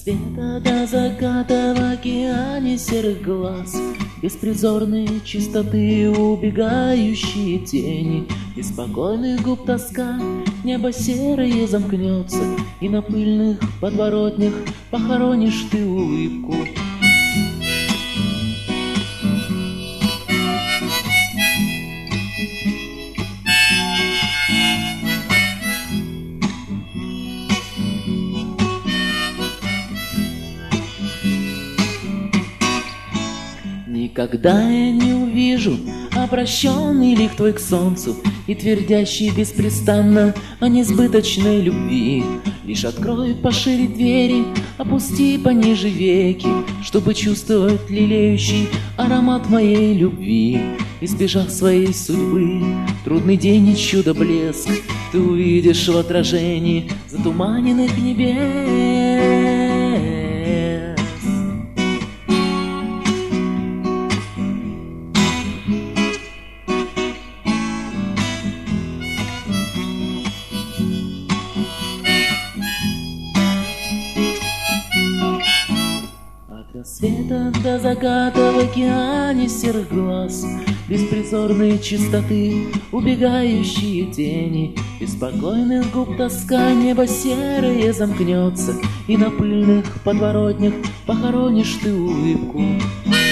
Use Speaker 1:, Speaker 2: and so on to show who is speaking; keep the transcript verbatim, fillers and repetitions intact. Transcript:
Speaker 1: рассвета до заката в океане серых глаз, беспризорной чистоты убегающие тени, беспокойных губ тоска, небо серое замкнется, и на пыльных подворотнях похоронишь ты улыбку. Никогда я не увижу обращенный лик твой к солнцу и твердящий беспрестанно о несбыточной любви. Лишь открой пошире двери, опусти пониже веки, чтобы чувствовать лелеющий аромат моей любви. Избежав своей судьбы, трудный день и чудо-блеск ты увидишь в отражении затуманенных небес. От рассвета до заката в океане серых глаз, беспризорной чистоты убегающие тени, беспокойных губ тоска, небо серое замкнется, и на пыльных подворотнях похоронишь ты улыбку.